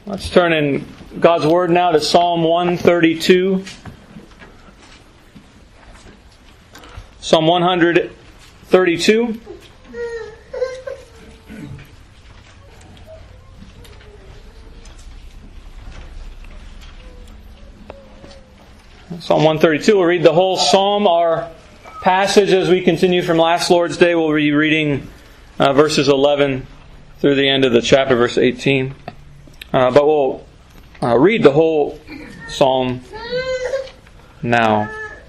Let's turn in God's Word now to Psalm 132. Psalm 132. Psalm 132. We'll read the whole psalm. Our passage as we continue from last Lord's Day, we'll be reading verses 11 through the end of the chapter, verse 18. But we'll read the whole psalm now.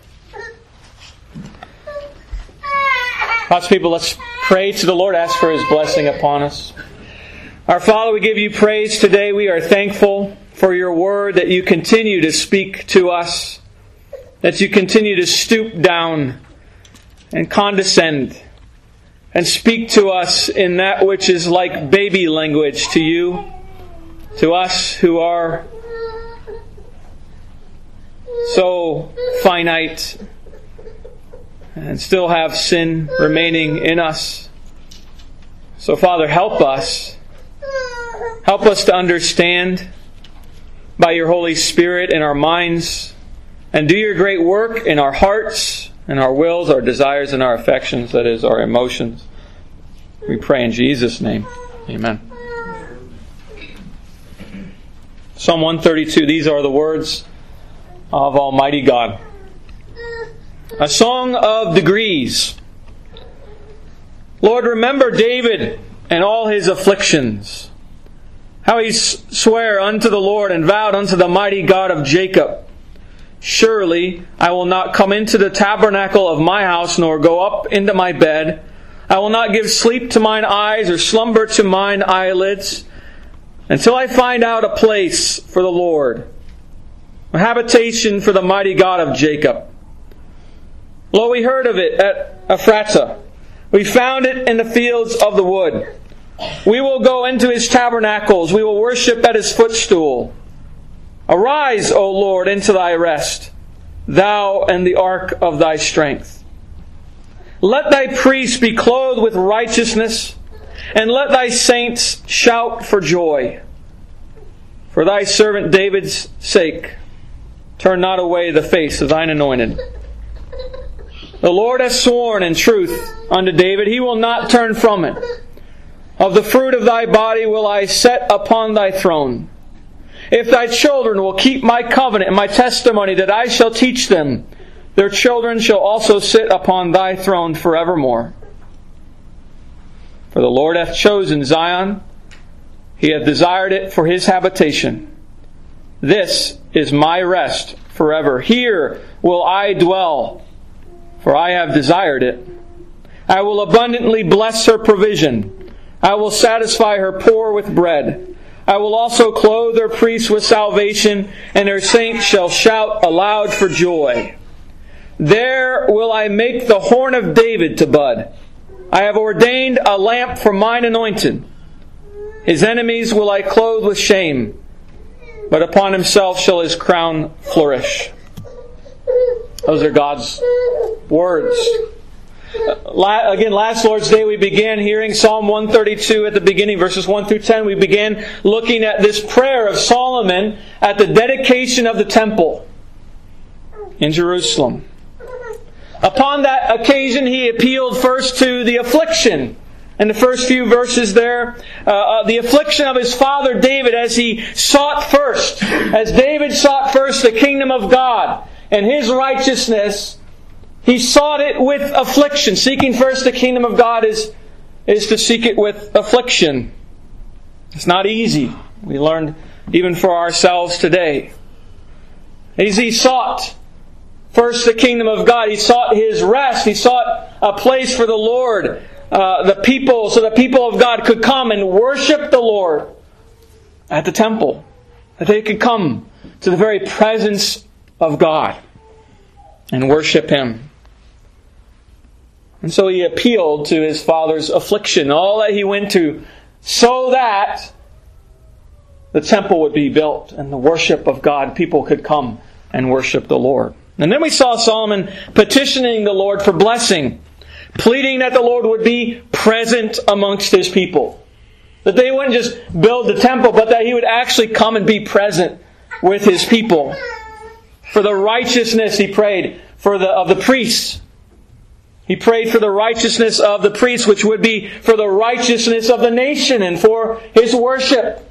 God's people, let's pray to the Lord, ask for His blessing upon us. Our Father, we give You praise today. We are thankful for Your Word, that You continue to speak to us, that You continue to stoop down and condescend and speak to us in that which is like baby language to You, to us who are so finite and still have sin remaining in us. So, Father, help us. Help us to understand by Your Holy Spirit in our minds, and do Your great work in our hearts and our wills, our desires, and our affections, that is, our emotions. We pray in Jesus' name. Amen. Psalm 132, these are the words of Almighty God. A song of degrees. Lord, remember David and all his afflictions, how he sware unto the Lord and vowed unto the mighty God of Jacob, surely I will not come into the tabernacle of my house, nor go up into my bed. I will not give sleep to mine eyes, or slumber to mine eyelids, until I find out a place for the Lord, a habitation for the mighty God of Jacob. Lo, we heard of it at Ephratah. We found it in the fields of the wood. We will go into His tabernacles. We will worship at His footstool. Arise, O Lord, into Thy rest, Thou and the ark of Thy strength. Let Thy priests be clothed with righteousness, and let Thy saints shout for joy. For Thy servant David's sake, turn not away the face of Thine anointed. The Lord has sworn in truth unto David, He will not turn from it. Of the fruit of Thy body will I set upon Thy throne. If Thy children will keep My covenant and My testimony that I shall teach them, their children shall also sit upon Thy throne forevermore. For the Lord hath chosen Zion, He hath desired it for His habitation. This is My rest forever. Here will I dwell, for I have desired it. I will abundantly bless her provision. I will satisfy her poor with bread. I will also clothe her priests with salvation, and her saints shall shout aloud for joy. There will I make the horn of David to bud. I have ordained a lamp for mine anointed. His enemies will I clothe with shame, but upon himself shall his crown flourish. Those are God's words. Again, last Lord's Day we began hearing Psalm 132 at the beginning, verses 1 through 10. We began looking at this prayer of Solomon at the dedication of the temple in Jerusalem. Upon that occasion, he appealed first to the affliction. In the first few verses there, the affliction of his father David as David sought first the kingdom of God and His righteousness. He sought it with affliction. Seeking first the kingdom of God is to seek it with affliction. It's not easy. We learned even for ourselves today. As he sought first the kingdom of God, he sought His rest. He sought a place for the Lord, so the people of God could come and worship the Lord at the temple. That they could come to the very presence of God and worship Him. And so he appealed to his father's affliction, all that he went to, so that the temple would be built and the worship of God, people could come and worship the Lord. And then we saw Solomon petitioning the Lord for blessing, pleading that the Lord would be present amongst His people. That they wouldn't just build the temple, but that He would actually come and be present with His people. For the righteousness, He prayed of the priests. He prayed for the righteousness of the priests, which would be for the righteousness of the nation and for His worship.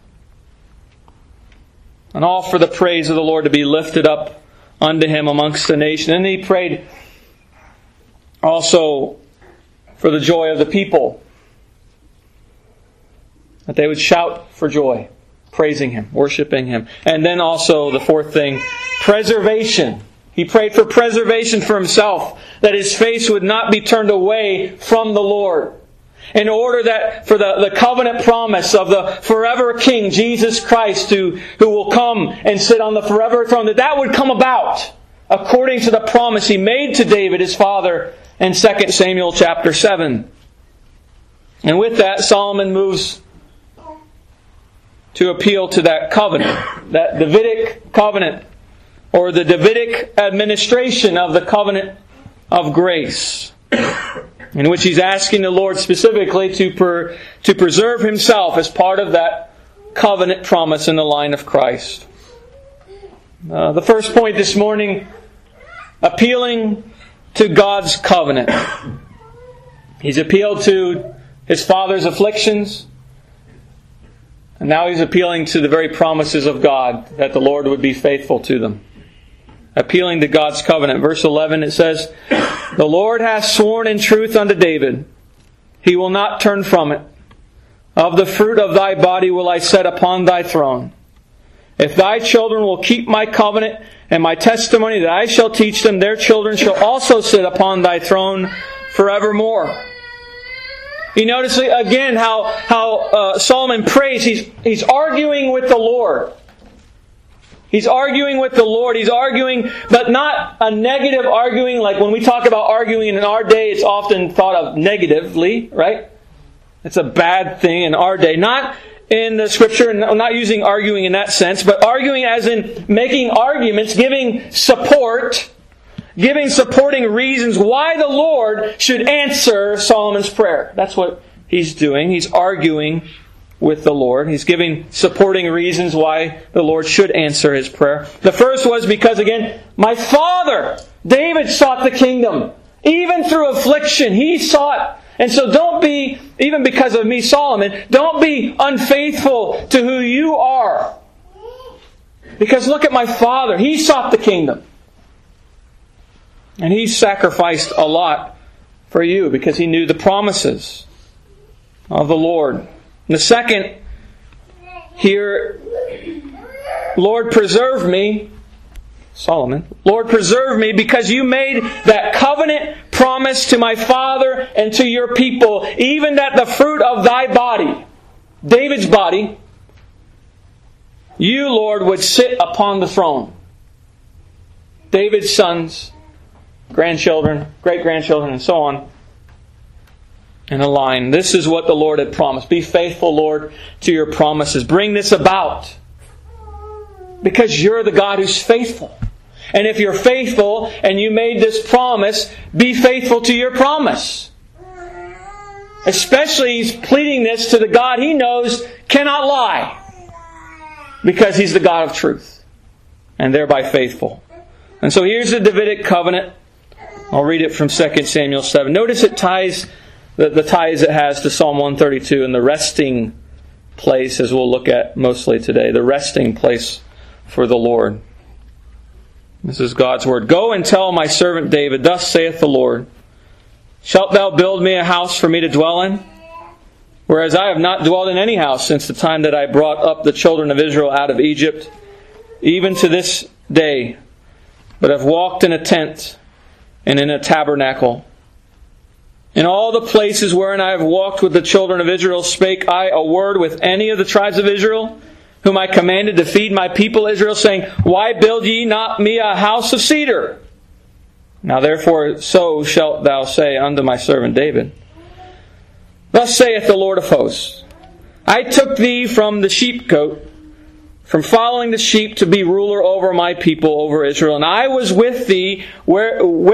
And all for the praise of the Lord to be lifted up unto Him amongst the nation. And He prayed also for the joy of the people, that they would shout for joy, praising Him, worshiping Him. And then also the fourth thing, preservation. He prayed for preservation for Himself, that His face would not be turned away from the Lord. In order that for the covenant promise of the forever King, Jesus Christ, who will come and sit on the forever throne, that would come about according to the promise He made to David, his father, in 2 Samuel chapter 7. And with that, Solomon moves to appeal to that covenant, that Davidic covenant, or the Davidic administration of the covenant of grace, in which he's asking the Lord specifically to preserve Himself as part of that covenant promise in the line of Christ. The first point this morning, appealing to God's covenant. He's appealed to his father's afflictions, and now he's appealing to the very promises of God, that the Lord would be faithful to them. Appealing to God's covenant. Verse 11, it says, "The Lord hath sworn in truth unto David, He will not turn from it. Of the fruit of thy body will I set upon thy throne. If thy children will keep my covenant and my testimony that I shall teach them, their children shall also sit upon thy throne forevermore." You notice again how Solomon prays. He's arguing with the Lord. He's arguing with the Lord. He's arguing, but not a negative arguing. Like when we talk about arguing in our day, it's often thought of negatively, right? It's a bad thing in our day. Not in the Scripture, not using arguing in that sense, but arguing as in making arguments, giving support, giving supporting reasons why the Lord should answer Solomon's prayer. That's what he's doing. He's arguing with the Lord. He's giving supporting reasons why the Lord should answer his prayer. The first was because, again, my father, David, sought the kingdom. Even through affliction, he sought. And so don't be, even because of me, Solomon, don't be unfaithful to who you are. Because look at my father. He sought the kingdom. And he sacrificed a lot for you because he knew the promises of the Lord. And the second here, Lord, preserve me, Solomon, Lord, preserve me because you made that covenant promise to my father and to your people, even that the fruit of thy body, David's body, you, Lord, would sit upon the throne. David's sons, grandchildren, great-grandchildren, and so on, in a line. This is what the Lord had promised. Be faithful, Lord, to your promises. Bring this about. Because you're the God who's faithful. And if you're faithful and you made this promise, be faithful to your promise. Especially he's pleading this to the God he knows cannot lie. Because he's the God of truth. And thereby faithful. And so here's the Davidic covenant. I'll read it from 2 Samuel 7. Notice it ties, the ties it has to Psalm 132 and the resting place, as we'll look at mostly today. The resting place for the Lord. This is God's word. Go and tell my servant David, thus saith the Lord, shalt thou build me a house for me to dwell in? Whereas I have not dwelled in any house since the time that I brought up the children of Israel out of Egypt, even to this day, but have walked in a tent and in a tabernacle. In all the places wherein I have walked with the children of Israel, spake I a word with any of the tribes of Israel, whom I commanded to feed my people Israel, saying, why build ye not me a house of cedar? Now therefore so shalt thou say unto my servant David, thus saith the Lord of hosts, I took thee from the sheepcote, from following the sheep, to be ruler over my people, over Israel. And I was with thee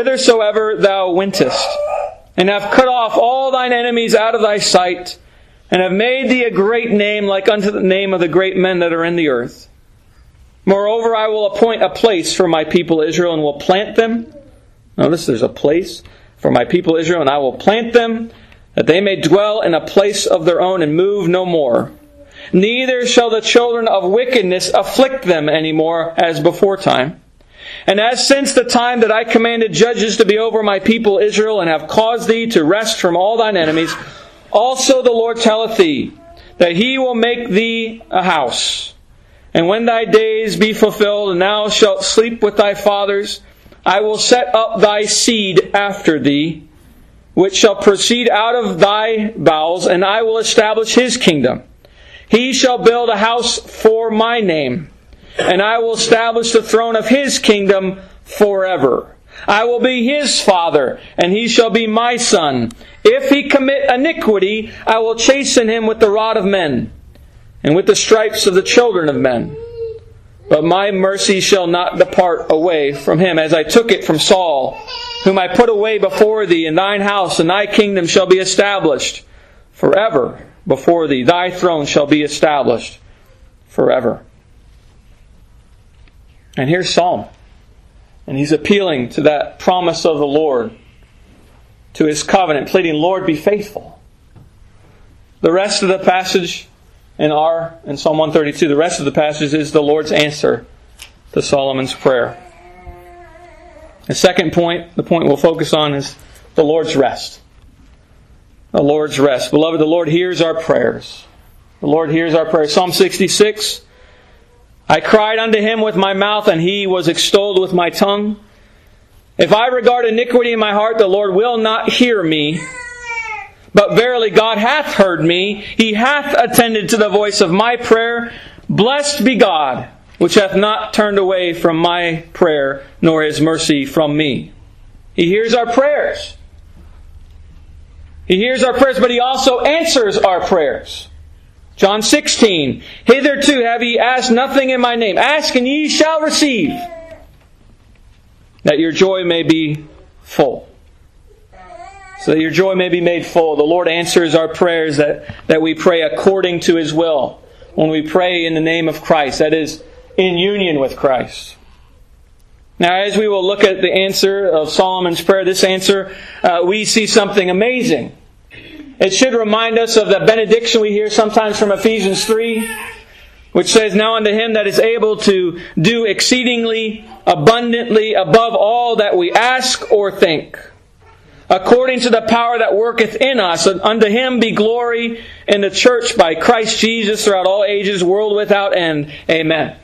whithersoever thou wentest, and have cut off all thine enemies out of thy sight, and have made thee a great name like unto the name of the great men that are in the earth. Moreover, I will appoint a place for my people Israel, and will plant them. Notice there's a place for my people Israel, and I will plant them, that they may dwell in a place of their own, and move no more. Neither shall the children of wickedness afflict them any more as before time. And as since the time that I commanded judges to be over my people Israel, and have caused thee to rest from all thine enemies, also the Lord telleth thee, that He will make thee a house. And when thy days be fulfilled, and thou shalt sleep with thy fathers, I will set up thy seed after thee, which shall proceed out of thy bowels, and I will establish his kingdom. He shall build a house for my name, and I will establish the throne of his kingdom forever. I will be his father, and he shall be my son. If he commit iniquity, I will chasten him with the rod of men, and with the stripes of the children of men. But my mercy shall not depart away from him, as I took it from Saul, whom I put away before thee in thine house, and thy kingdom shall be established forever before thee. Thy throne shall be established forever. And here's Solomon. And he's appealing to that promise of the Lord, to His covenant, pleading, Lord, be faithful. The rest of the passage in Psalm 132, the rest of the passage is the Lord's answer to Solomon's prayer. The second point, the point we'll focus on, is the Lord's rest. The Lord's rest. Beloved, the Lord hears our prayers. The Lord hears our prayers. Psalm 66, I cried unto Him with my mouth, and He was extolled with my tongue. If I regard iniquity in my heart, the Lord will not hear me. But verily God hath heard me. He hath attended to the voice of my prayer. Blessed be God, which hath not turned away from my prayer, nor His mercy from me. He hears our prayers. He hears our prayers, but He also answers our prayers. John 16, hitherto have ye asked nothing in my name. Ask and ye shall receive, that your joy may be full. So that your joy may be made full. The Lord answers our prayers that we pray according to His will. When we pray in the name of Christ, that is, in union with Christ. Now, as we will look at the answer of Solomon's prayer, this answer, we see something amazing. It should remind us of the benediction we hear sometimes from Ephesians 3, which says, Now unto Him that is able to do exceedingly abundantly above all that we ask or think, according to the power that worketh in us, unto Him be glory in the church by Christ Jesus throughout all ages, world without end. Amen.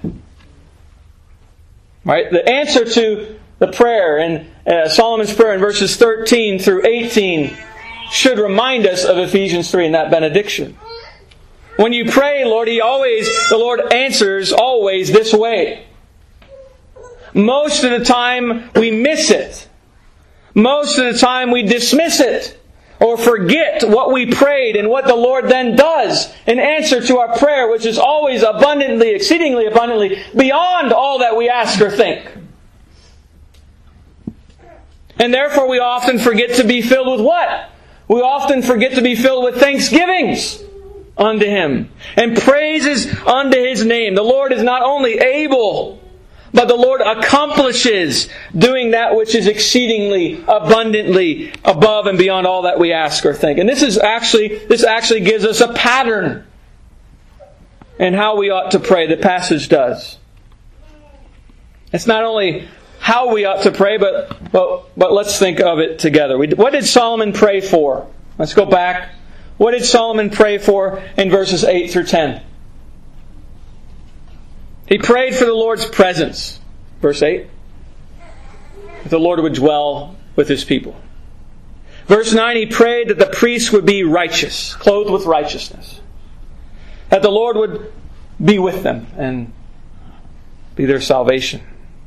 Right? The answer to the prayer in Solomon's prayer in verses 13 through 18 should remind us of Ephesians 3 and that benediction. When you pray, the Lord answers always this way. Most of the time we miss it. Most of the time we dismiss it or forget what we prayed and what the Lord then does in answer to our prayer, which is always abundantly, exceedingly abundantly, beyond all that we ask or think. And therefore we often forget to be filled with what? We often forget to be filled with thanksgivings unto Him and praises unto His name. The Lord is not only able, but the Lord accomplishes doing that which is exceedingly abundantly above and beyond all that we ask or think. And this actually gives us a pattern in how we ought to pray. The passage does. It's not only how we ought to pray, but let's think of it together. What did Solomon pray for? Let's go back. What did Solomon pray for in verses 8 through 10? He prayed for the Lord's presence. Verse 8. That the Lord would dwell with His people. Verse 9, he prayed that the priests would be righteous, clothed with righteousness. That the Lord would be with them and be their salvation.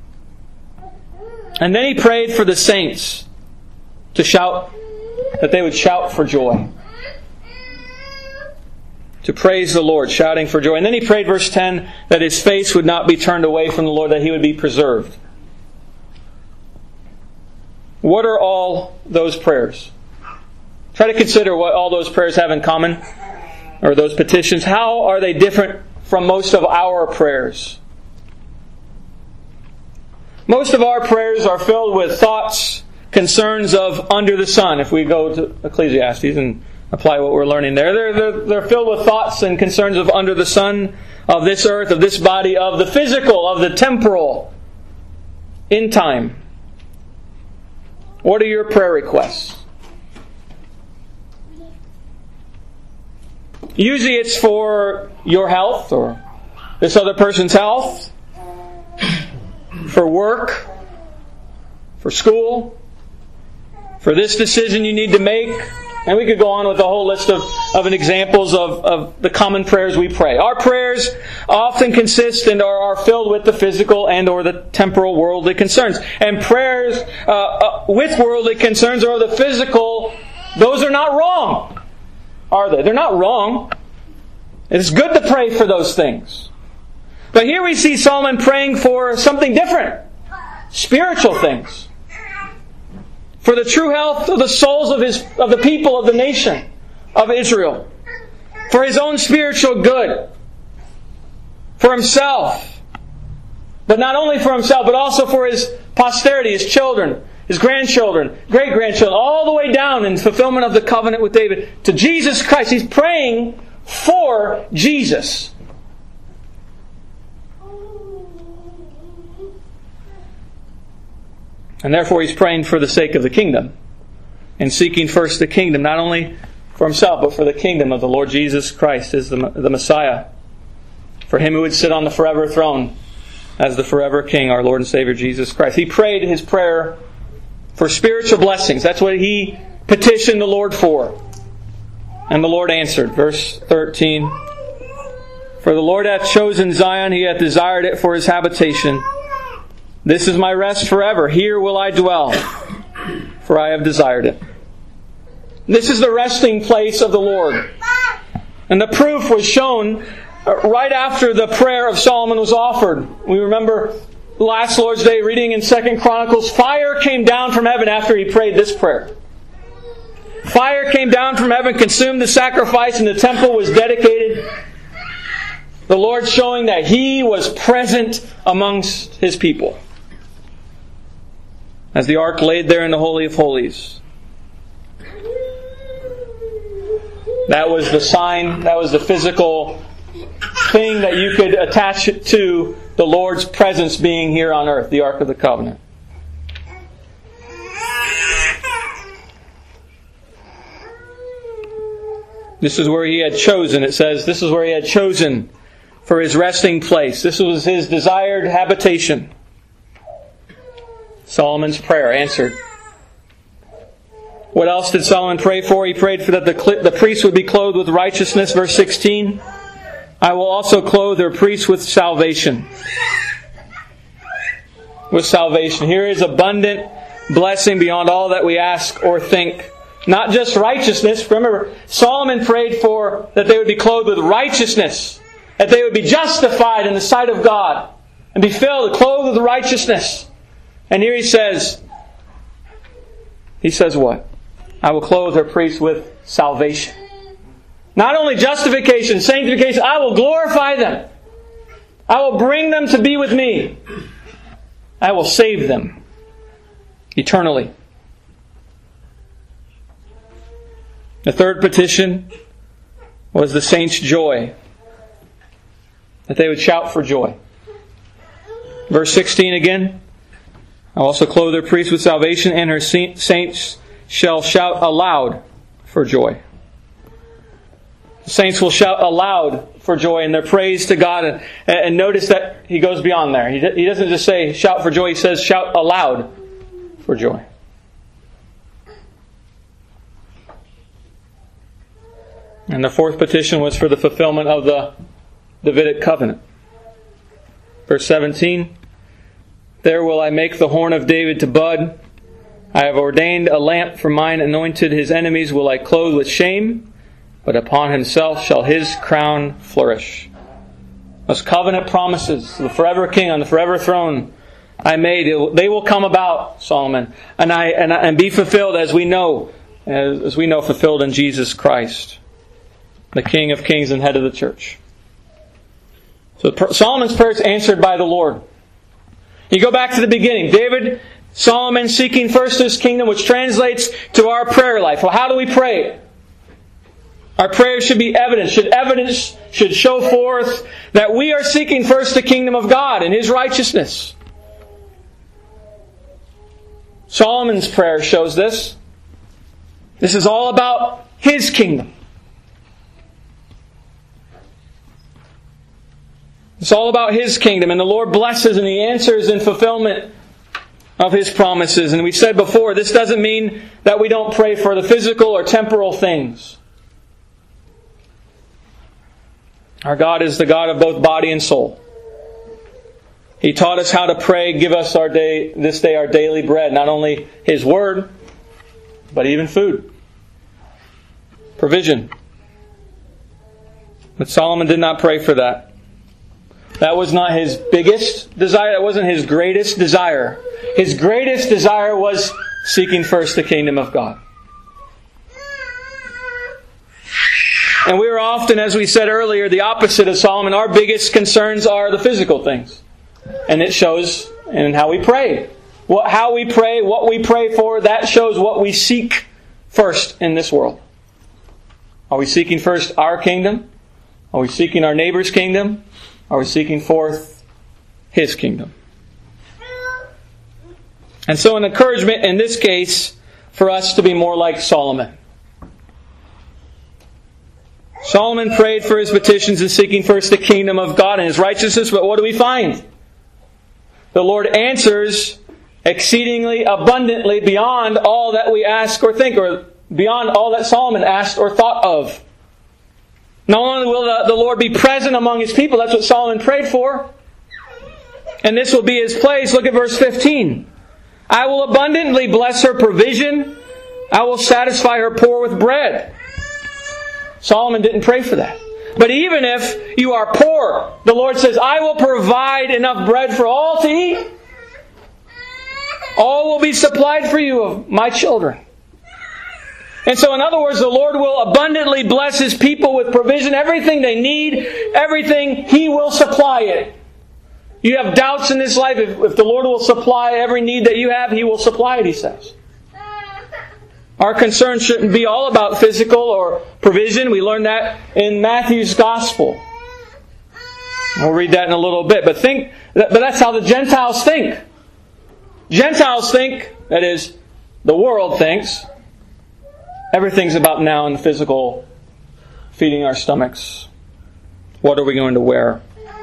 And then he prayed for the saints to shout, that they would shout for joy. To praise the Lord, shouting for joy. And then he prayed, verse 10, that his face would not be turned away from the Lord, that he would be preserved. What are all those prayers? Try to consider what all those prayers have in common. or those petitions, how are they different from most of our prayers? Most of our prayers are filled with thoughts, concerns of under the sun. If we go to Ecclesiastes and apply what we're learning there, they're filled with thoughts and concerns of under the sun, of this earth, of this body, of the physical, of the temporal, in time. What are your prayer requests? Usually it's for your health or this other person's health, for work, for school, for this decision you need to make. And we could go on with a whole list of examples of the common prayers we pray. Our prayers often consist and are filled with the physical and or the temporal worldly concerns. And prayers with worldly concerns or the physical, those are not wrong, are they? They're not wrong. It's good to pray for those things. But here we see Solomon praying for something different. Spiritual things. For the true health of the souls of the people of the nation of Israel. For his own spiritual good. For himself. But not only for himself, but also for his posterity, his children, his grandchildren, great-grandchildren, all the way down in fulfillment of the covenant with David to Jesus Christ. He's praying for Jesus. And therefore he's praying for the sake of the kingdom. And seeking first the kingdom, not only for himself, but for the kingdom of the Lord Jesus Christ as the Messiah. For him who would sit on the forever throne as the forever King, our Lord and Savior Jesus Christ. He prayed his prayer for spiritual blessings. That's what he petitioned the Lord for. And the Lord answered. Verse 13. For the Lord hath chosen Zion, he hath desired it for his habitation. This is my rest forever. Here will I dwell, for I have desired it. This is the resting place of the Lord. And the proof was shown right after the prayer of Solomon was offered. We remember last Lord's Day reading in 2 Chronicles, fire came down from heaven after he prayed this prayer. Fire came down from heaven, consumed the sacrifice, and the temple was dedicated. The Lord showing that He was present amongst His people. As the ark laid there in the Holy of Holies. That was the sign, that was the physical thing that you could attach it to the Lord's presence being here on earth, the Ark of the Covenant. This is where He had chosen, it says, this is where He had chosen for His resting place. This was His desired habitation. Solomon's prayer answered. What else did Solomon pray for? He prayed for that the priests would be clothed with righteousness. Verse 16. I will also clothe their priests with salvation. With salvation. Here is abundant blessing beyond all that we ask or think. Not just righteousness. Remember, Solomon prayed for that they would be clothed with righteousness. That they would be justified in the sight of God. And be filled, clothed with righteousness. And here he says what? I will clothe her priests with salvation. Not only justification, sanctification, I will glorify them. I will bring them to be with me. I will save them eternally. The third petition was the saints' joy. That they would shout for joy. Verse 16 again. I will also clothe her priests with salvation, and her saints shall shout aloud for joy. The saints will shout aloud for joy in their praise to God. And notice that he goes beyond there. He doesn't just say shout for joy. He says shout aloud for joy. And the fourth petition was for the fulfillment of the Davidic covenant. Verse 17. There will I make the horn of David to bud. I have ordained a lamp for mine anointed. His enemies will I clothe with shame, but upon himself shall his crown flourish. Those covenant promises, the forever king on the forever throne I made, they will come about, Solomon, and be fulfilled as we know fulfilled in Jesus Christ. the King of Kings and head of the church. So Solomon's prayer is answered by the Lord. You go back to the beginning. Solomon seeking first His kingdom, which translates to our prayer life. Well, how do we pray? Our prayers should be evidence. Evidence should show forth that we are seeking first the kingdom of God and His righteousness. Solomon's prayer shows this. This is all about his kingdom. It's all about His kingdom. And the Lord blesses and He answers in fulfillment of His promises. And we said before, this doesn't mean that we don't pray for the physical or temporal things. Our God is the God of both body and soul. He taught us how to pray, give us this day our daily bread. Not only His Word, but even food. Provision. But Solomon did not pray for that. That was not his biggest desire. That wasn't his greatest desire. His greatest desire was seeking first the kingdom of God. And we are often, as we said earlier, the opposite of Solomon. Our biggest concerns are the physical things. And it shows in how we pray. How we pray, what we pray for, that shows what we seek first in this world. Are we seeking first our kingdom? Are we seeking our neighbor's kingdom? Are we seeking forth His kingdom? And so an encouragement in this case for us to be more like Solomon. Solomon prayed for his petitions and seeking first the kingdom of God and His righteousness, but what do we find? The Lord answers exceedingly abundantly beyond all that we ask or think, or beyond all that Solomon asked or thought of. Not only will the Lord be present among His people, that's what Solomon prayed for, and this will be His place. Look at verse 15. I will abundantly bless her provision. I will satisfy her poor with bread. Solomon didn't pray for that. But even if you are poor, the Lord says, I will provide enough bread for all to eat. All will be supplied for you of my children. And so in other words, the Lord will abundantly bless His people with provision. Everything they need, everything, He will supply it. You have doubts in this life, if the Lord will supply every need that you have, He will supply it, He says. Our concern shouldn't be all about physical or provision. We learned that in Matthew's Gospel. We'll read that in a little bit. But that's how the Gentiles think. Gentiles think, that is, the world thinks, everything's about now and the physical, feeding our stomachs. What are we going to wear?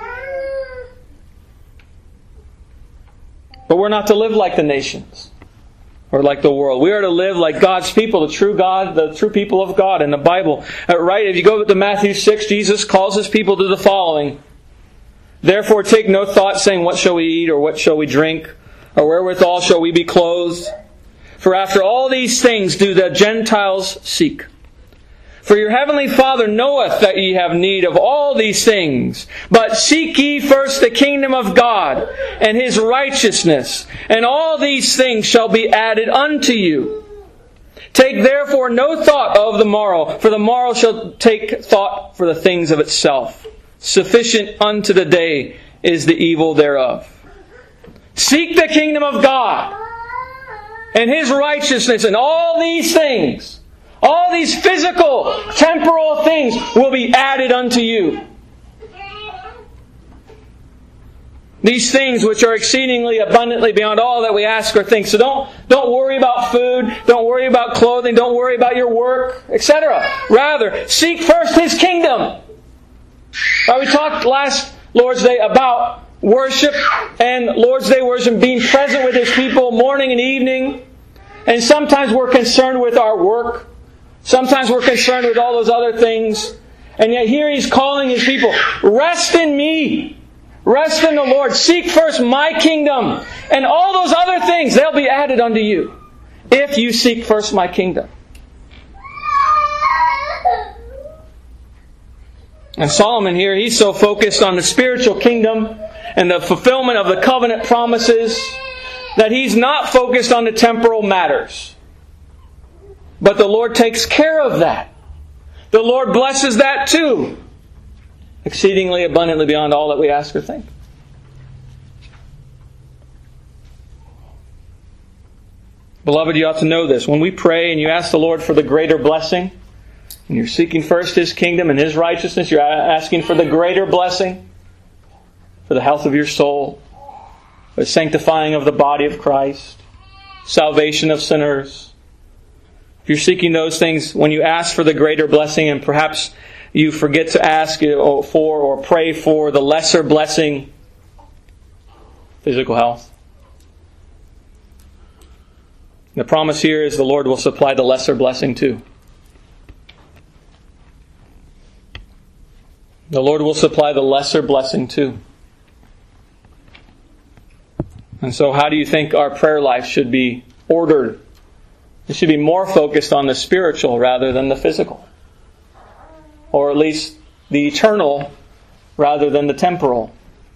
But we're not to live like the nations. Or like the world. We are to live like God's people, the true God, the true people of God in the Bible. Right? If you go to Matthew 6, Jesus calls His people to the following. Therefore take no thought saying, what shall we eat, or what shall we drink, or wherewithal shall we be clothed? For after all these things do the Gentiles seek. For your heavenly Father knoweth that ye have need of all these things. But seek ye first the kingdom of God and His righteousness, and all these things shall be added unto you. Take therefore no thought of the morrow, for the morrow shall take thought for the things of itself. Sufficient unto the day is the evil thereof. Seek the kingdom of God and His righteousness, and all these things, all these physical, temporal things will be added unto you. These things which are exceedingly abundantly beyond all that we ask or think. So don't worry about food, don't worry about clothing, don't worry about your work, etc. Rather, seek first His kingdom. We talked last Lord's Day about worship and Lord's Day worship, being present with His people morning and evening. And sometimes we're concerned with our work. Sometimes we're concerned with all those other things. And yet here He's calling His people, rest in Me. Rest in the Lord. Seek first My kingdom. And all those other things, they'll be added unto you. If you seek first My kingdom. And Solomon here, he's so focused on the spiritual kingdom and the fulfillment of the covenant promises that he's not focused on the temporal matters. But the Lord takes care of that. the Lord blesses that too. Exceedingly abundantly beyond all that we ask or think. Beloved, you ought to know this. When we pray and you ask the Lord for the greater blessing, and you're seeking first His kingdom and His righteousness, you're asking for the greater blessing, for the health of your soul, the sanctifying of the body of Christ, salvation of sinners. If you're seeking those things, when you ask for the greater blessing, and perhaps you forget to ask for or pray for the lesser blessing, physical health. The promise here is the Lord will supply the lesser blessing too. The Lord will supply the lesser blessing too. And so how do you think our prayer life should be ordered? It should be more focused on the spiritual rather than the physical. Or at least the eternal rather than the temporal.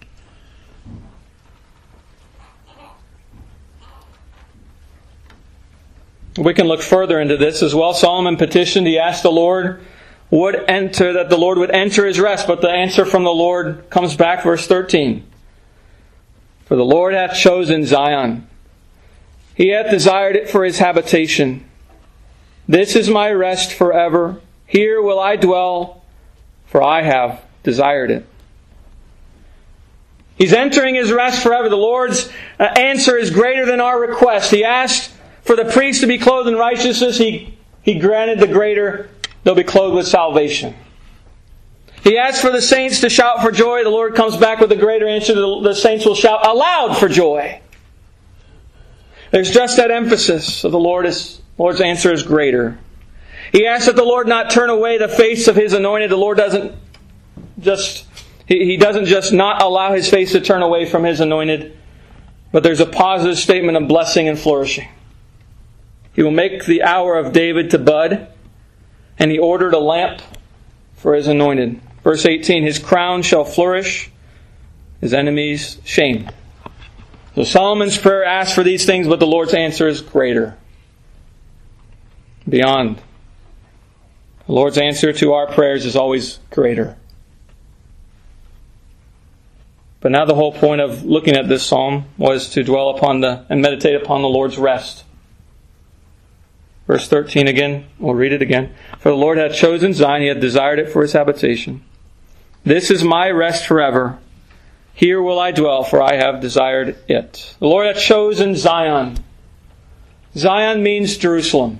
We can look further into this as well. Solomon petitioned, he asked the Lord that the Lord would enter His rest. But the answer from the Lord comes back, verse 13. For the Lord hath chosen Zion. He hath desired it for His habitation. This is my rest forever. Here will I dwell, for I have desired it. He's entering His rest forever. The Lord's answer is greater than our request. He asked for the priest to be clothed in righteousness. He granted the greater. They'll be clothed with salvation. He asked for the saints to shout for joy. The Lord comes back with a greater answer. The saints will shout aloud for joy. There's just that emphasis of the Lord's answer is greater. He asked that the Lord not turn away the face of His anointed. The Lord doesn't just not allow His face to turn away from His anointed, but there's a positive statement of blessing and flourishing. He will make the hour of David to bud, and He ordered a lamp for His anointed. Verse 18, His crown shall flourish, His enemies shamed. So Solomon's prayer asks for these things, but the Lord's answer is greater. Beyond. The Lord's answer to our prayers is always greater. But now the whole point of looking at this psalm was to dwell upon and meditate upon the Lord's rest. Verse 13 again, we'll read it again. For the Lord hath chosen Zion, He hath desired it for His habitation. This is my rest forever. Here will I dwell, for I have desired it. The Lord hath chosen Zion. Zion means Jerusalem.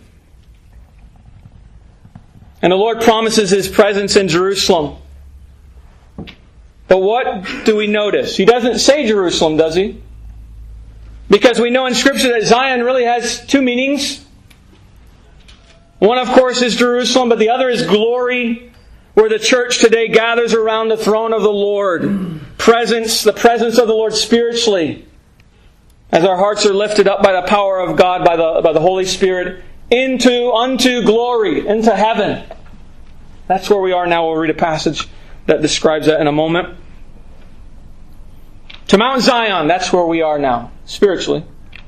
And the Lord promises His presence in Jerusalem. But what do we notice? He doesn't say Jerusalem, does He? Because we know in Scripture that Zion really has two meanings. One, of course, is Jerusalem, but the other is glory, where the church today gathers around the throne of the Lord. The presence of the Lord spiritually, as our hearts are lifted up by the power of God, by the Holy Spirit, unto glory, into heaven. That's where we are now. We'll read a passage that describes that in a moment. To Mount Zion, that's where we are now, spiritually.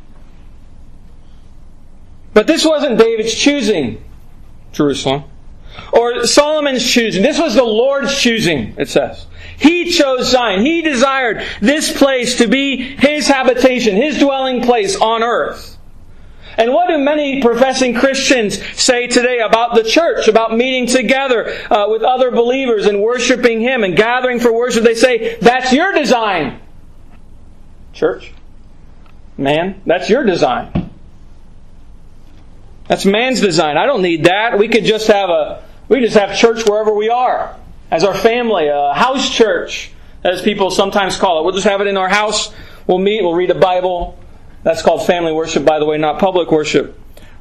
But this wasn't David's choosing, Jerusalem, or Solomon's choosing. This was the Lord's choosing, it says. He chose Zion. He desired this place to be His habitation, His dwelling place on earth. And what do many professing Christians say today about the church, about meeting together with other believers and worshiping Him and gathering for worship? They say, that's your design. Church, man, that's your design. That's man's design. I don't need that. We just have church wherever we are. As our family, a house church, as people sometimes call it. We'll just have it in our house. We'll meet, we'll read a Bible. That's called family worship, by the way, not public worship.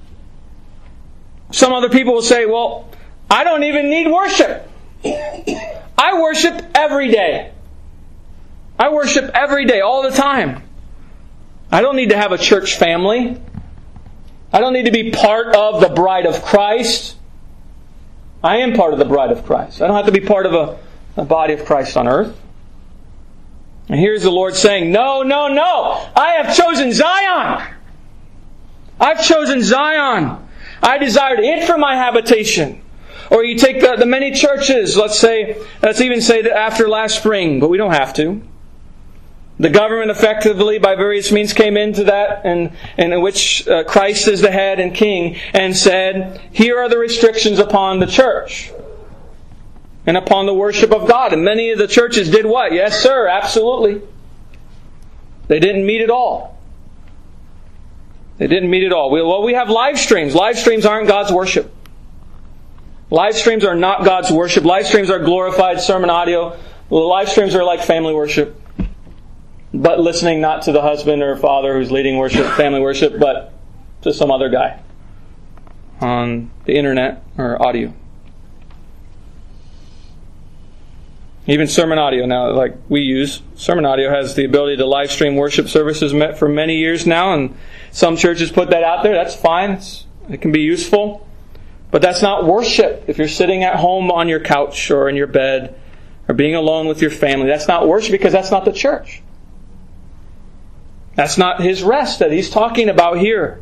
Some other people will say, well, I don't even need worship. I worship every day. I worship every day, all the time. I don't need to have a church family. I don't need to be part of the bride of Christ. I am part of the bride of Christ. I don't have to be part of a body of Christ on earth. And here's the Lord saying, no, no, no. I have chosen Zion. I've chosen Zion. I desired it for my habitation. Or you take the many churches, let's even say that after last spring, but we don't have to. The government effectively, by various means, came into that, and in which Christ is the head and king, and said, here are the restrictions upon the church and upon the worship of God. And many of the churches did what? Yes, sir, absolutely. They didn't meet at all. They didn't meet at all. We have live streams. Live streams aren't God's worship. Live streams are not God's worship. Live streams are glorified sermon audio. Live streams are like family worship. But listening not to the husband or father who's leading worship, family worship, but to some other guy on the internet or audio. Even sermon audio now, like we use, sermon audio has the ability to live stream worship services for many years now, and some churches put that out there. That's fine. It can be useful. But that's not worship. If you're sitting at home on your couch or in your bed or being alone with your family, that's not worship because that's not the church. That's not His rest that He's talking about here.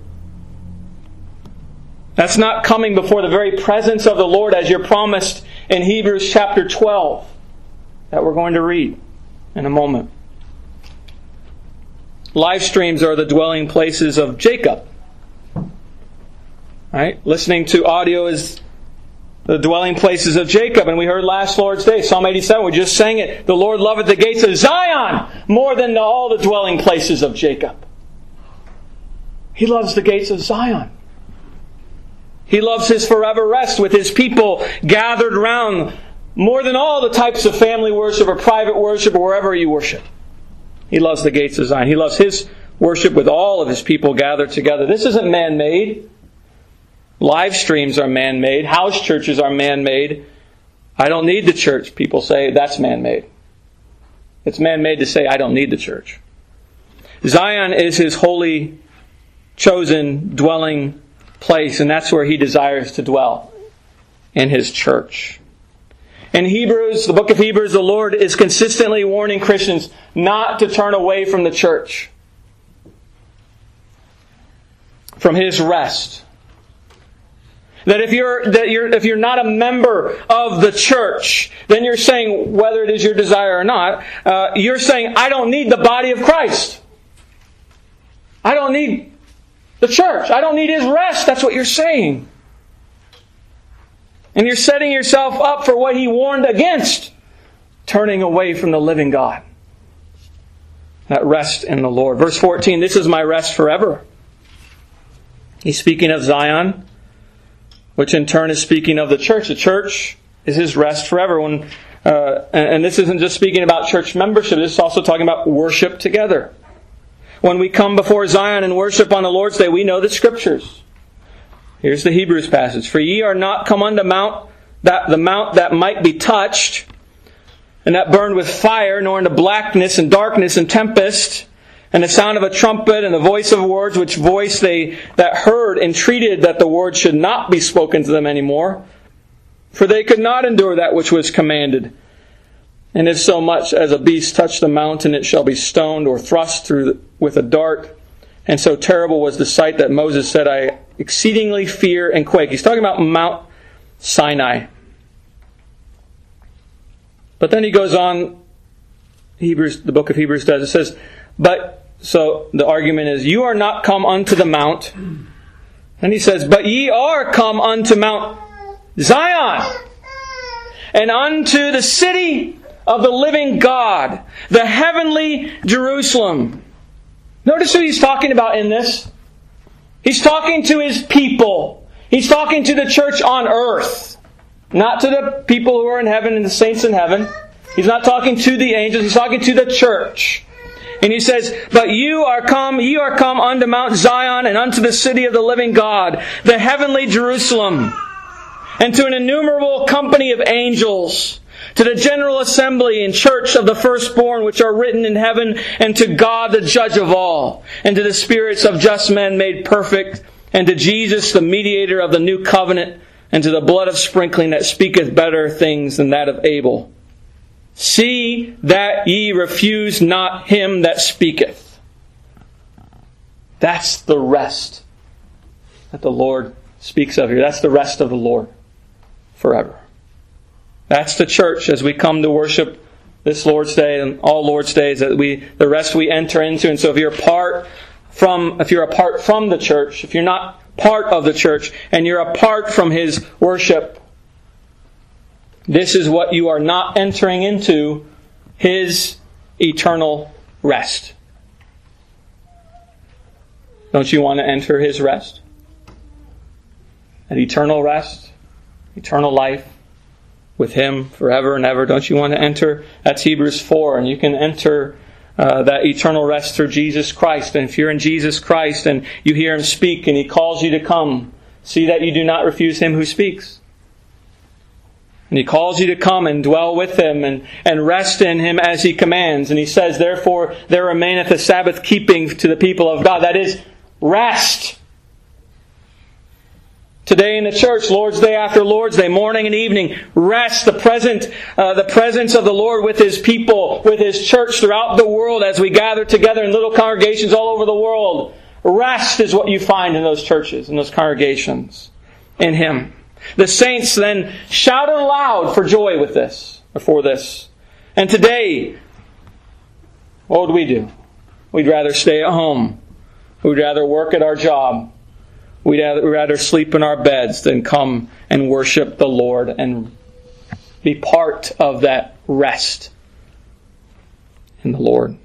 That's not coming before the very presence of the Lord as you're promised in Hebrews chapter 12 that we're going to read in a moment. Live streams are the dwelling places of Jacob. Right? Listening to audio is the dwelling places of Jacob. And we heard last Lord's Day, Psalm 87, we just sang it. The Lord loveth the gates of Zion more than all the dwelling places of Jacob. He loves the gates of Zion. He loves His forever rest with His people gathered around more than all the types of family worship or private worship or wherever you worship. He loves the gates of Zion. He loves His worship with all of His people gathered together. This isn't man-made. Live streams are man-made. House churches are man-made. I don't need the church. People say that's man-made. It's man-made to say I don't need the church. Zion is His holy, chosen dwelling place, and that's where He desires to dwell, in His church. In Hebrews, the book of Hebrews, the Lord is consistently warning Christians not to turn away from the church, from His rest. That if you're not a member of the church, then you're saying, whether it is your desire or not, you're saying, I don't need the body of Christ. I don't need the church. I don't need His rest. That's what you're saying. And you're setting yourself up for what He warned against, turning away from the living God. That rest in the Lord. Verse 14, this is my rest forever. He's speaking of Zion, which in turn is speaking of the church. The church is His rest forever. And this isn't just speaking about church membership. This is also talking about worship together. When we come before Zion and worship on the Lord's Day, we know the Scriptures. Here's the Hebrews passage. For ye are not come unto the mount that might be touched, and that burned with fire, nor into blackness and darkness and tempest, and the sound of a trumpet and the voice of words, which voice they that heard entreated that the word should not be spoken to them any more. For they could not endure that which was commanded. And if so much as a beast touch the mountain, it shall be stoned or thrust through with a dart. And so terrible was the sight that Moses said, I exceedingly fear and quake. He's talking about Mount Sinai. But then he goes on, the book of Hebrews does, it says, so the argument is, you are not come unto the mount. And he says, but ye are come unto Mount Zion, and unto the city of the living God, the heavenly Jerusalem. Notice who he's talking about in this. He's talking to His people. He's talking to the church on earth. Not to the people who are in heaven and the saints in heaven. He's not talking to the angels. He's talking to the church. And he says, but ye are come unto Mount Zion and unto the city of the living God, the heavenly Jerusalem, and to an innumerable company of angels, to the general assembly and church of the firstborn which are written in heaven, and to God the judge of all, and to the spirits of just men made perfect, and to Jesus the mediator of the new covenant, and to the blood of sprinkling that speaketh better things than that of Abel. See that ye refuse not him that speaketh. That's the rest that the Lord speaks of here. That's the rest of the Lord forever. That's the church as we come to worship this Lord's Day and all Lord's Days, that the rest we enter into. And so if you're apart from the church, if you're not part of the church and you're apart from His worship, this is what you are not entering into: His eternal rest. Don't you want to enter His rest? An eternal rest, eternal life with Him forever and ever. Don't you want to enter? That's Hebrews 4. And you can enter that eternal rest through Jesus Christ. And if you're in Jesus Christ and you hear Him speak and He calls you to come, see that you do not refuse Him who speaks. And He calls you to come and dwell with Him and rest in Him as He commands. And He says, therefore, there remaineth a Sabbath keeping to the people of God. That is rest. Today in the church, Lord's Day after Lord's Day, morning and evening, rest, the presence of the Lord with His people, with His church throughout the world as we gather together in little congregations all over the world. Rest is what you find in those churches, in those congregations, in Him. The saints then shouted aloud for joy with this, or for this. And today, what would we do? We'd rather stay at home. We'd rather work at our job. We'd rather sleep in our beds than come and worship the Lord and be part of that rest in the Lord.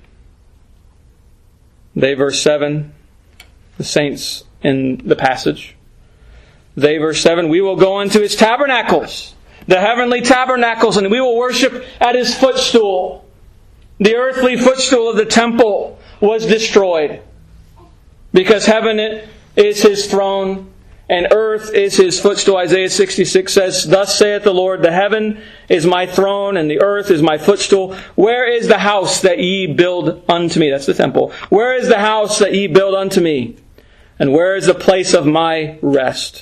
They, verse 7, the saints in the passage. They, verse 7, we will go into His tabernacles, the heavenly tabernacles, and we will worship at His footstool. The earthly footstool of the temple was destroyed because heaven is His throne, and earth is His footstool. Isaiah 66 says, thus saith the Lord, the heaven is my throne, and the earth is my footstool. Where is the house that ye build unto me? That's the temple. Where is the house that ye build unto me? And where is the place of my rest?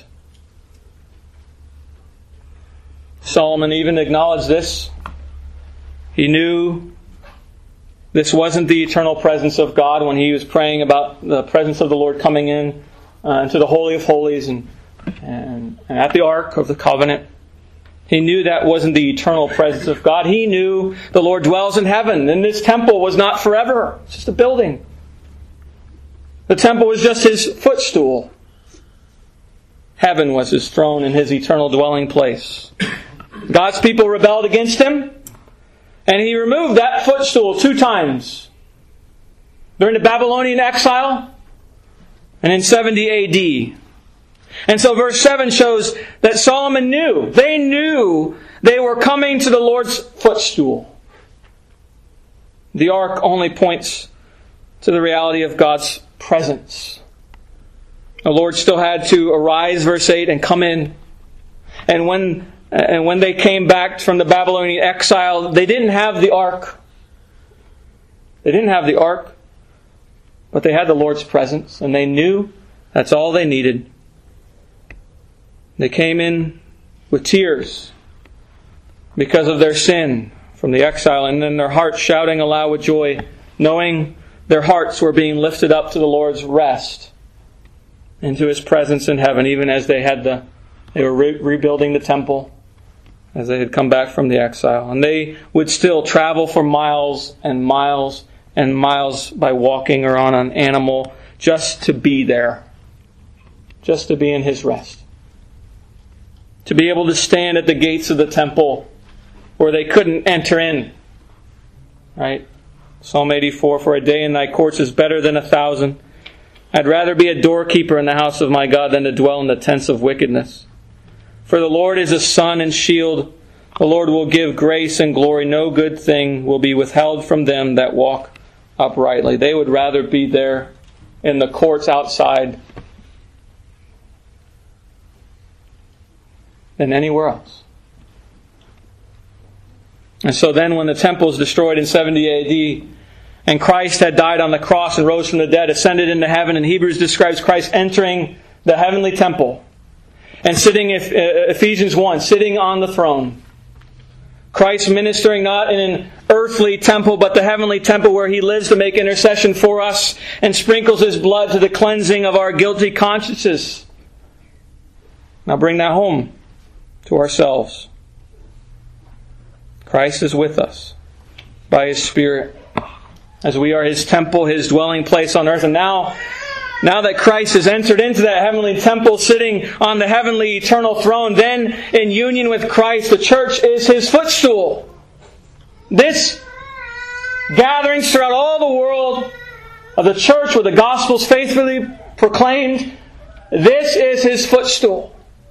Solomon even acknowledged this. He knew this wasn't the eternal presence of God when he was praying about the presence of the Lord coming in into the Holy of Holies and at the Ark of the Covenant. He knew that wasn't the eternal presence of God. He knew the Lord dwells in heaven, and this temple was not forever. It's just a building. The temple was just His footstool. Heaven was His throne and His eternal dwelling place. God's people rebelled against Him, and He removed that footstool 2 times. During the Babylonian exile, and in 70 A.D. And so verse 7 shows that Solomon knew. They knew they were coming to the Lord's footstool. The ark only points to the reality of God's presence. The Lord still had to arise, verse 8, and come in. And when they came back from the Babylonian exile, they didn't have the ark. They didn't have the ark. But they had the Lord's presence, and they knew that's all they needed. They came in with tears because of their sin from the exile, and in their hearts shouting aloud with joy, knowing their hearts were being lifted up to the Lord's rest, into His presence in heaven, even as they were rebuilding the temple, as they had come back from the exile. And they would still travel for miles and miles and miles by walking or on an animal just to be there. Just to be in His rest. To be able to stand at the gates of the temple where they couldn't enter in. Right? Psalm 84, for a day in Thy courts is better than 1,000. I'd rather be a doorkeeper in the house of my God than to dwell in the tents of wickedness. For the Lord is a sun and shield. The Lord will give grace and glory. No good thing will be withheld from them that walk uprightly. They would rather be there in the courts outside than anywhere else. And so then when the temple was destroyed in 70 A.D., and Christ had died on the cross and rose from the dead, ascended into heaven, and Hebrews describes Christ entering the heavenly temple and sitting, Ephesians 1, sitting on the throne. Christ ministering not in an earthly temple, but the heavenly temple where He lives to make intercession for us and sprinkles His blood to the cleansing of our guilty consciences. Now bring that home. to ourselves. Christ is with us by His Spirit, as we are His temple, His dwelling place on earth. And now that Christ has entered into that heavenly temple, sitting on the heavenly eternal throne, then in union with Christ, the church is His footstool. This gatherings throughout all the world of the church where the gospel is faithfully proclaimed, this is His footstool.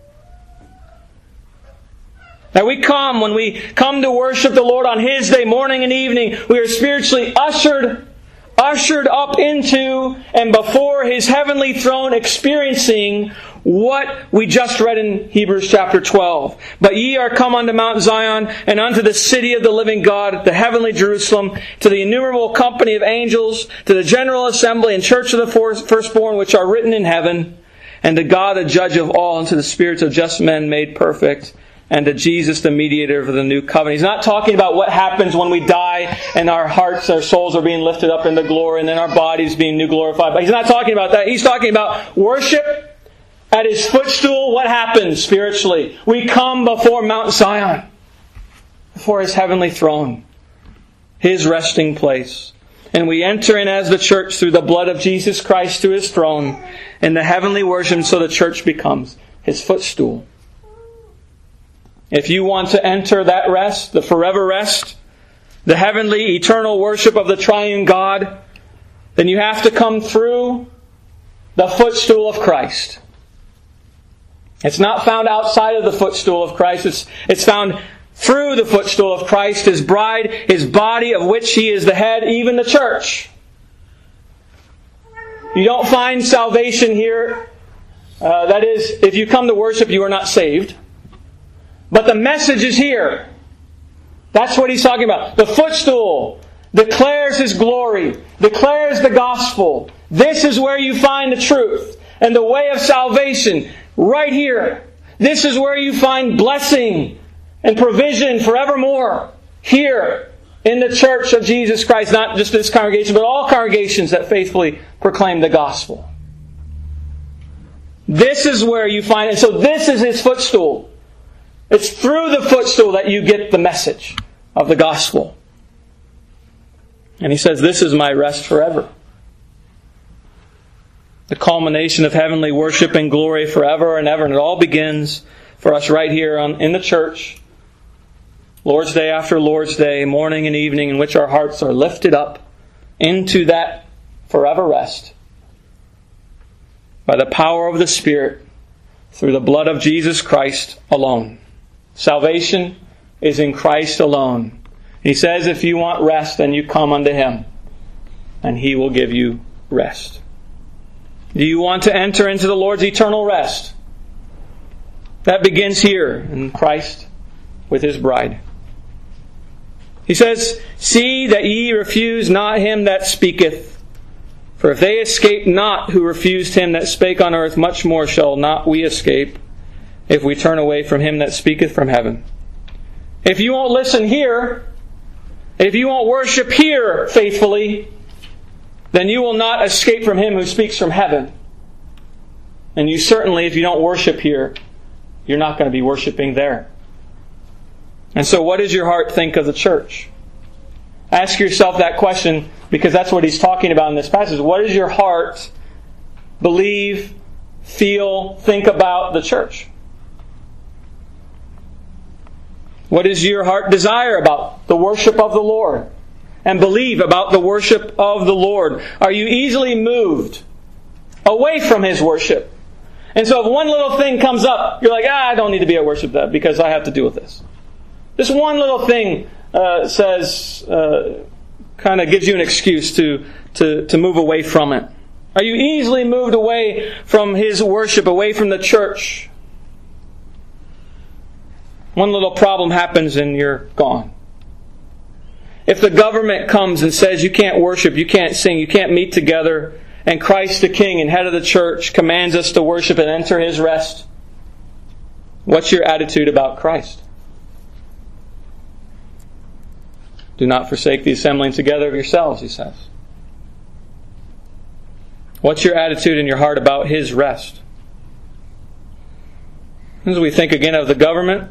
That when we come to worship the Lord on His day, morning and evening, we are spiritually ushered up into and before His heavenly throne, experiencing what we just read in Hebrews chapter 12. But ye are come unto Mount Zion, and unto the city of the living God, the heavenly Jerusalem, to the innumerable company of angels, to the general assembly and church of the firstborn which are written in heaven, and to God the judge of all, and to the spirits of just men made perfect, and to Jesus, the mediator of the new covenant. He's not talking about what happens when we die and our hearts, our souls are being lifted up into glory and then our bodies being new glorified. But He's not talking about that. He's talking about worship at His footstool. What happens spiritually? We come before Mount Zion, before His heavenly throne, His resting place. And we enter in as the church through the blood of Jesus Christ to His throne in the heavenly worship, so the church becomes His footstool. If you want to enter that rest, the forever rest, the heavenly, eternal worship of the triune God, then you have to come through the footstool of Christ. It's not found outside of the footstool of Christ. It's found through the footstool of Christ, His bride, His body of which He is the head, even the church. You don't find salvation here. That is, if you come to worship, you are not saved. But the message is here. That's what He's talking about. The footstool declares His glory, declares the gospel. This is where you find the truth and the way of salvation, right here. This is where you find blessing and provision forevermore, here in the church of Jesus Christ. Not just this congregation, but all congregations that faithfully proclaim the gospel. This is where you find it. So this is His footstool. It's through the footstool that you get the message of the gospel. And He says, this is my rest forever. The culmination of heavenly worship and glory forever and ever. And it all begins for us right here in the church. Lord's Day after Lord's Day, morning and evening, in which our hearts are lifted up into that forever rest by the power of the Spirit through the blood of Jesus Christ alone. Salvation is in Christ alone. He says if you want rest, then you come unto Him, and He will give you rest. Do you want to enter into the Lord's eternal rest? That begins here in Christ with His bride. He says, see that ye refuse not him that speaketh. For if they escape not who refused Him that spake on earth, much more shall not we escape, if we turn away from Him that speaketh from heaven. If you won't listen here, if you won't worship here faithfully, then you will not escape from Him who speaks from heaven. And you certainly, if you don't worship here, you're not going to be worshiping there. And so what does your heart think of the church? Ask yourself that question, because that's what he's talking about in this passage. What does your heart believe, feel, think about the church? What does your heart desire about the worship of the Lord? And believe about the worship of the Lord? Are you easily moved away from His worship? And so if one little thing comes up, you're like, I don't need to be at worship that because I have to deal with this. This one little thing kind of gives you an excuse to move away from it. Are you easily moved away from His worship, away from the church? One little problem happens and you're gone. If the government comes and says you can't worship, you can't sing, you can't meet together, and Christ the King and head of the church commands us to worship and enter His rest, what's your attitude about Christ? Do not forsake the assembling together of yourselves, He says. What's your attitude in your heart about His rest? As we think again of the government,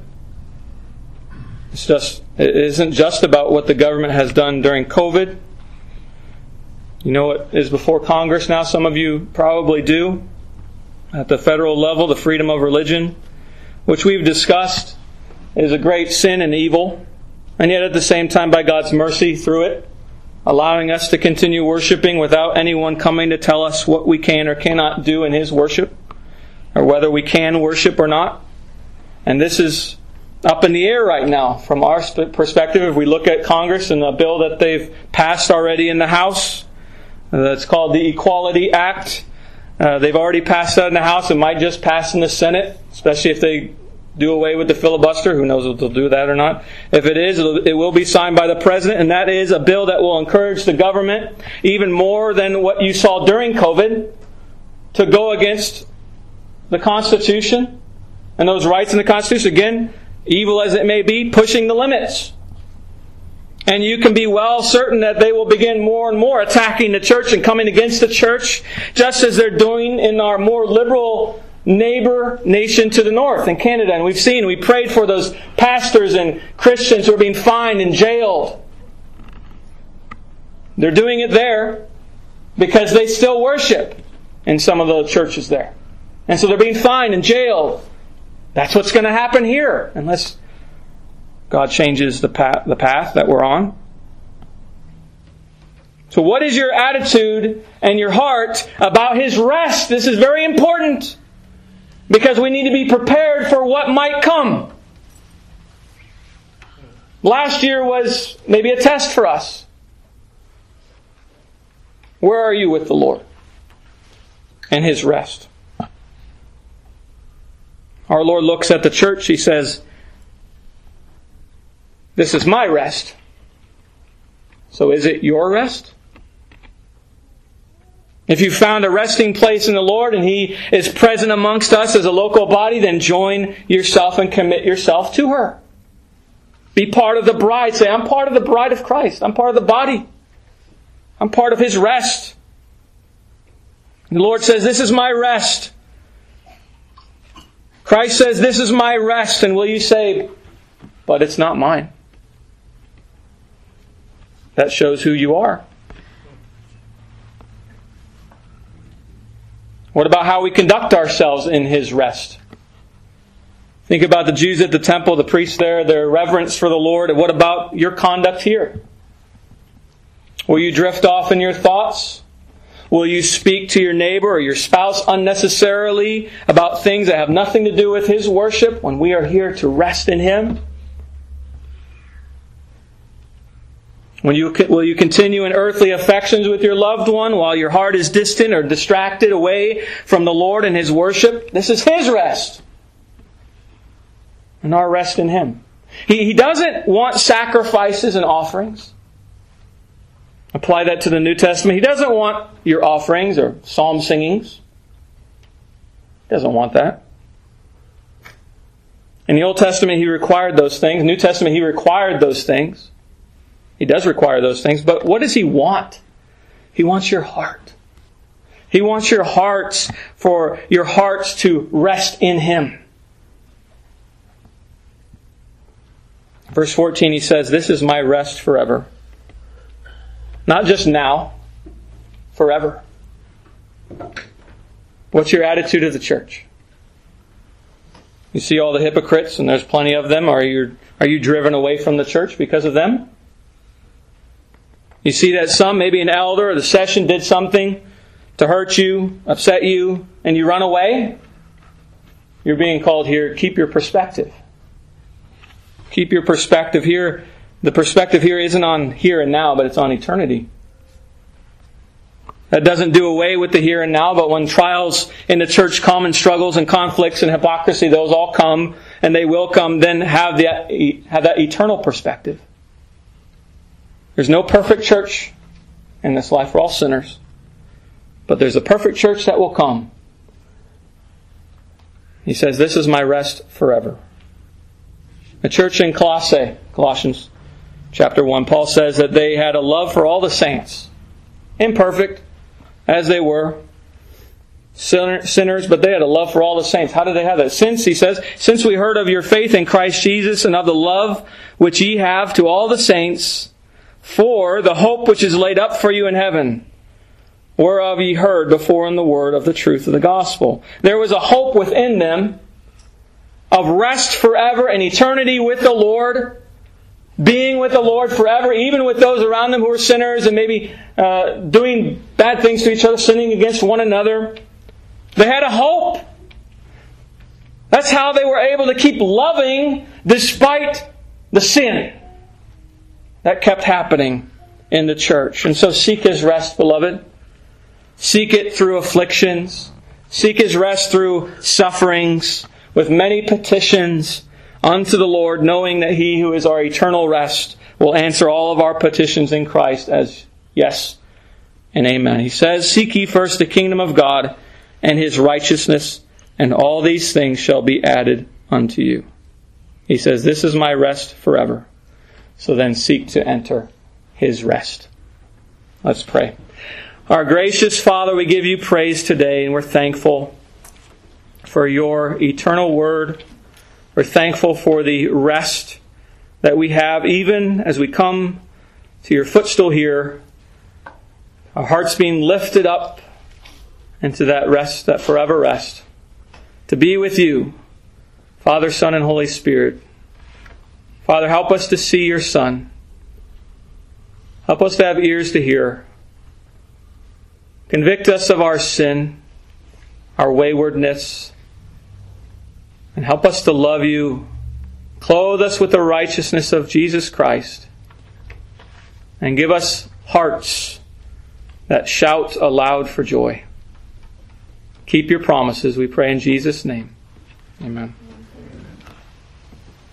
it isn't just about what the government has done during COVID. You know what is before Congress now? Some of you probably do. At the federal level, the freedom of religion, which we've discussed, is a great sin and evil. And yet at the same time, by God's mercy through it, allowing us to continue worshiping without anyone coming to tell us what we can or cannot do in His worship, or whether we can worship or not. And this is up in the air right now from our perspective. If we look at Congress and the bill that they've passed already in the House, that's called the Equality Act. They've already passed that in the House. It might just pass in the Senate, especially if they do away with the filibuster. Who knows if they'll do that or not. If it is, it will be signed by the President, and that is a bill that will encourage the government, even more than what you saw during COVID, to go against the Constitution and those rights in the Constitution. Again, evil as it may be, pushing the limits. And you can be well certain that they will begin more and more attacking the church and coming against the church, just as they're doing in our more liberal neighbor nation to the north, in Canada. And we prayed for those pastors and Christians who are being fined and jailed. They're doing it there because they still worship in some of the churches there. And so they're being fined and jailed. That's what's going to happen here, unless God changes the path that we're on. So what is your attitude and your heart about His rest? This is very important, because we need to be prepared for what might come. Last year was maybe a test for us. Where are you with the Lord and His rest? Our Lord looks at the church. He says, "This is my rest." So is it your rest? If you found a resting place in the Lord and He is present amongst us as a local body, then join yourself and commit yourself to her. Be part of the bride. Say, I'm part of the bride of Christ. I'm part of the body. I'm part of His rest. The Lord says, this is my rest. Christ says, this is my rest. And will you say, but it's not mine? That shows who you are. What about how we conduct ourselves in His rest? Think about the Jews at the temple, the priests there, their reverence for the Lord. And what about your conduct here? Will you drift off in your thoughts? Will you speak to your neighbor or your spouse unnecessarily about things that have nothing to do with His worship when we are here to rest in Him? Will you continue in earthly affections with your loved one while your heart is distant or distracted away from the Lord and His worship? This is His rest. And our rest in Him. He doesn't want sacrifices and offerings. Apply that to the New Testament. He doesn't want your offerings or psalm singings. He doesn't want that. In the Old Testament, He required those things. New Testament, He required those things. He does require those things. But what does He want? He wants your heart. He wants your hearts to rest in Him. Verse 14, He says, this is my rest forever. Not just now, forever. What's your attitude of the church? You see all the hypocrites, and there's plenty of them. Are you driven away from the church because of them? You see that maybe an elder or the session did something to hurt you, upset you, and you run away? You're being called here, keep your perspective. Keep your perspective here. The perspective here isn't on here and now, but it's on eternity. That doesn't do away with the here and now, but when trials in the church come and struggles and conflicts and hypocrisy, those all come, and they will come, then have that eternal perspective. There's no perfect church in this life. We're all sinners. But there's a perfect church that will come. He says, this is my rest forever. The church in Colossae, Colossians chapter 1, Paul says that they had a love for all the saints, imperfect as they were. sinners, but they had a love for all the saints. How did they have that? Since, he says, since we heard of your faith in Christ Jesus and of the love which ye have to all the saints, for the hope which is laid up for you in heaven, whereof ye heard before in the word of the truth of the gospel. There was a hope within them of rest forever and eternity with the Lord, being with the Lord forever, even with those around them who were sinners and maybe doing bad things to each other, sinning against one another. They had a hope. That's how they were able to keep loving despite the sin that kept happening in the church. And so seek His rest, beloved. Seek it through afflictions. Seek His rest through sufferings, with many petitions unto the Lord, knowing that He who is our eternal rest will answer all of our petitions in Christ as yes and amen. He says, seek ye first the kingdom of God and His righteousness, and all these things shall be added unto you. He says, this is my rest forever. So then seek to enter His rest. Let's pray. Our gracious Father, we give you praise today, and we're thankful for your eternal word. We're thankful for the rest that we have, even as we come to your footstool here, our hearts being lifted up into that rest, that forever rest, to be with you, Father, Son, and Holy Spirit. Father, help us to see your Son. Help us to have ears to hear. Convict us of our sin, our waywardness, and help us to love you. Clothe us with the righteousness of Jesus Christ, and give us hearts that shout aloud for joy. Keep your promises, we pray in Jesus' name. Amen.